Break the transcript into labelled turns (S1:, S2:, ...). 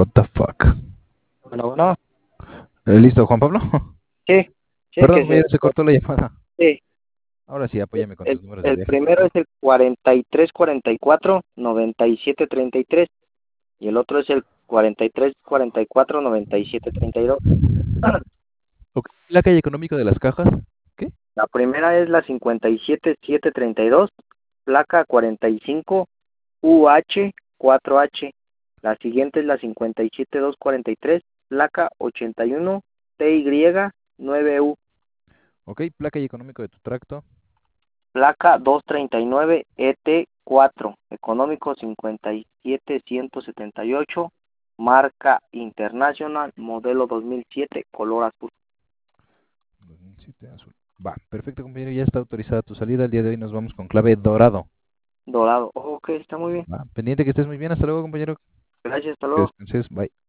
S1: What the fuck.
S2: Bueno, bueno,
S1: ¿Listo, Juan Pablo?
S2: sí, sí,
S1: Perdón,
S2: que se,
S1: compañero, se cortó la llamada.
S2: sí.
S1: Ahora sí, apóyame con tus números de
S2: El
S1: viaje, por
S2: primero
S1: favor.
S2: es el 4344-9733 y el otro es el 4344-9732.
S1: Ok, la calle económico de las cajas. ¿Qué?
S2: La primera es la 57732, placa 45 UH4H. La siguiente es la 57243, placa 81 TY9U.
S1: Ok, placa y económico de tu tracto.
S2: Placa 239 ET4, económico 57178, marca International, modelo 2007, color azul.
S1: 2007 azul. Va, perfecto, compañero, ya está autorizada tu salida. El día de hoy nos vamos con clave dorado.
S2: Dorado. Ok, está muy bien.
S1: Va, pendiente que estés muy bien. Hasta luego, compañero.
S2: Gracias, hasta
S1: Que
S2: luego.
S1: descanses. Bye.